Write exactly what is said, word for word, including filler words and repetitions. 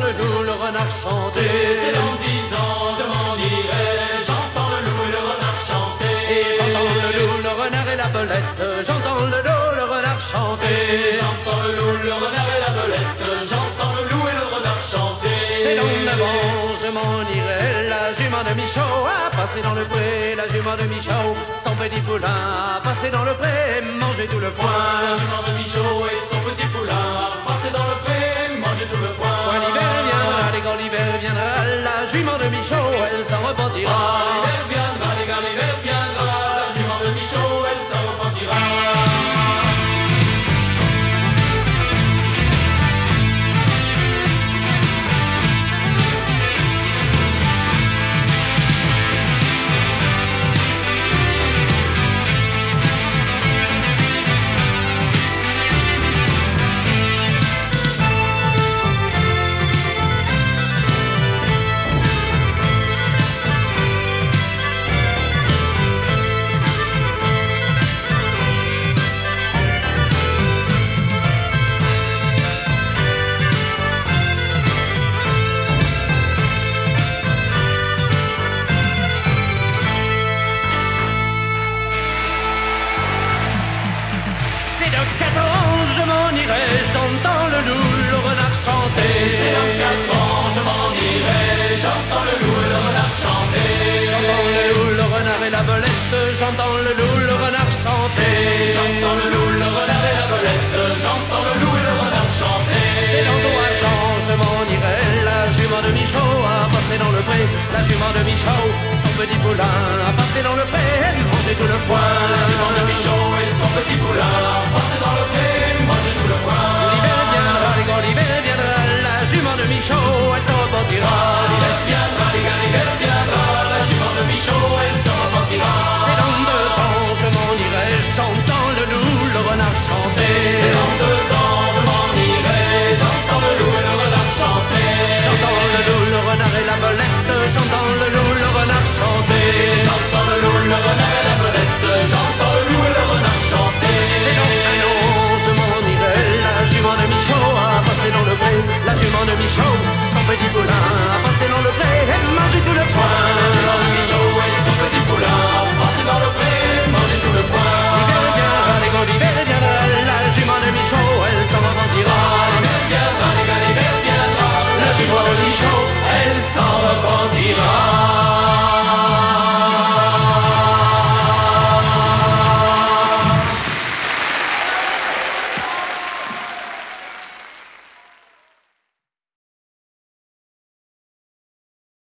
le loup, le renard chanter. C'est dans dix ans, je m'en irai. J'entends le loup et le renard chanter. Et j'entends le loup, le renard et la belette. J'entends le loup, le renard chanter. J'entends le loup, le renard et la belette. J'entends le loup et le renard chanter. C'est dans neuf ans, je m'en irai. La jument de Michaud a passé dans le pré. La jument de Michaud, son petit poulain a passé dans le pré. Manger tout le foin. La jument de Michaud et son petit poulain a passé dans le pré. Manger tout le foin. Quand l'hiver viendra, et quand l'hiver viendra, la jument de Michaud, elle s'en repentira. L'hiver viendra, les gars, l'hiver viendra. La jument de Michaud, elle s'en repentira. C'est de quatre ans, je m'en irai, j'entends le loup, le renard chanter. C'est dans quatre ans, je m'en irai. J'entends le loup et le renard chanter. J'entends le loup, le renard et la belette. J'entends le loup, le renard chanter. J'entends le loup, le renard et la belette. J'entends le loup et le renard chanter. C'est dans trois ans, je m'en irai. La jument de Michaud a passé dans le pré. La jument de Michaud, son petit poulain a passé dans le pré. Manger tout le foin. La jument de Michaud et son petit poulain a passé dans le pré. Manger tout le foin. L'hiver viendra, les gars, l'hiver viendra. La jument de Michaud, elle s'en repentira. L'hiver viendra, les gars, l'hiver viendra. La jument de Michaud, elle se repentira. C'est dans deux ans, je m'en irai. J'entends le loup, le renard chanter. C'est dans deux ans, je m'en irai. J'entends le loup et le renard chanter. J'entends le loup, le renard et la belette. J'entends le loup, le renard chanter. J'entends le loup, le renard et la belette. J'entends le loup et le renard chanter. C'est dans un an, je m'en irai. La jument de Michaud a passé dans le pré. La jument de Michaud, son petit poulain